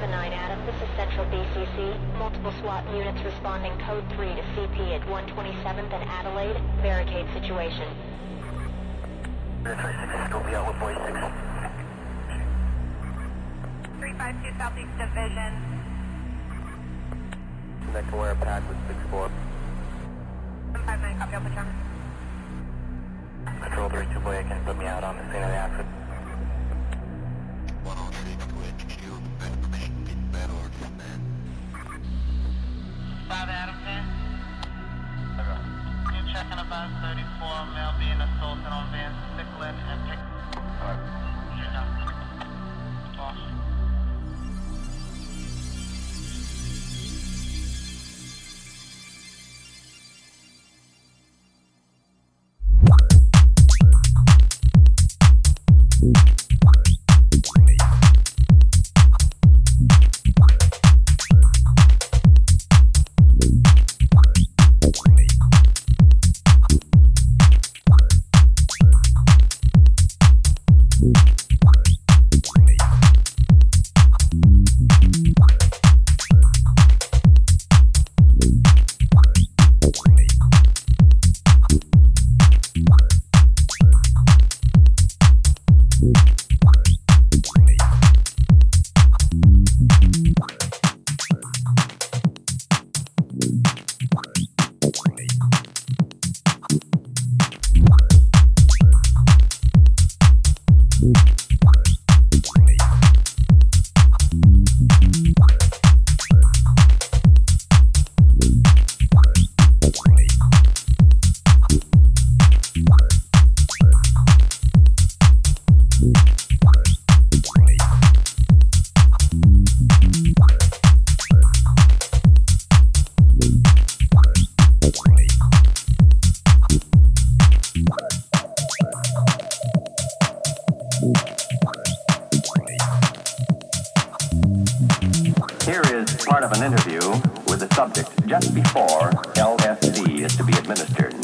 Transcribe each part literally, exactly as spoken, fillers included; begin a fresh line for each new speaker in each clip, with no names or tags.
seven nine Adam, this is Central B C C. Multiple SWAT units responding code three to C P at one twenty-seventh and Adelaide. Barricade situation.
three five two Southeast Division.
Connect to wire pack with six four.
one five nine, copy, Alpha Charlie.
Control three two boy, can put me out on the scene of the accident.
one oh six to H Q, information, get battle or command.
five Adam ten. You're checking about thirty-four, male being assaulted on Van Stickland and Pick. You know. Boss.
Here is part of an interview with the subject just before L S D is to be administered.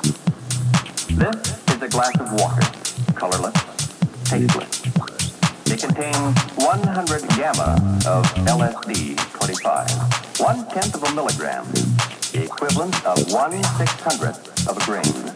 This is a glass of water, colorless, tasteless. It contains one hundred gamma of L S D twenty-five, one-tenth of a milligram, the equivalent of one six-hundredth of a grain.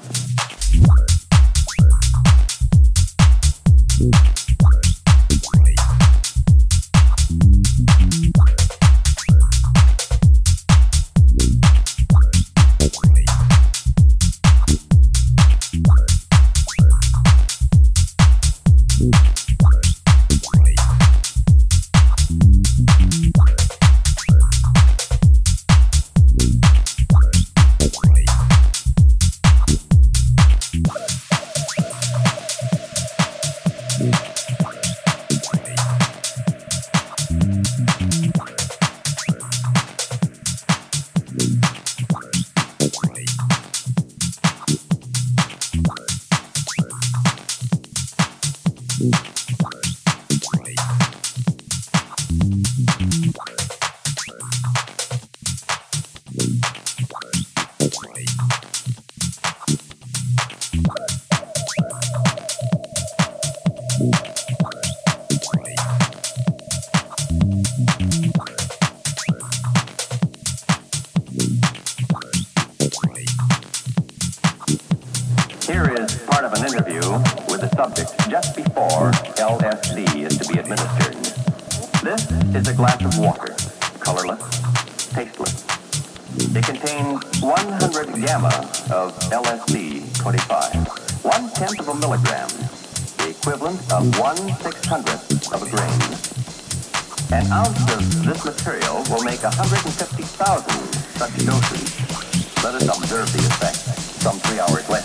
Here is part of an interview with the subject just before L S D is to be administered. This is a glass of water, colorless, tasteless. It contains one hundred gamma of L S D twenty-five, one-tenth of a milligram, the equivalent of one six-hundredth of a grain. An ounce of this material will make one hundred fifty thousand such doses. Let us observe the effect some three hours later.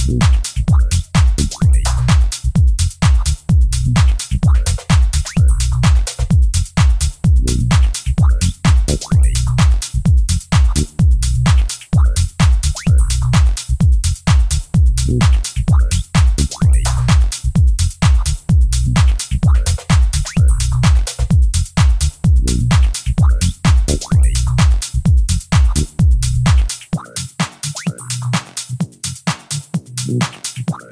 What?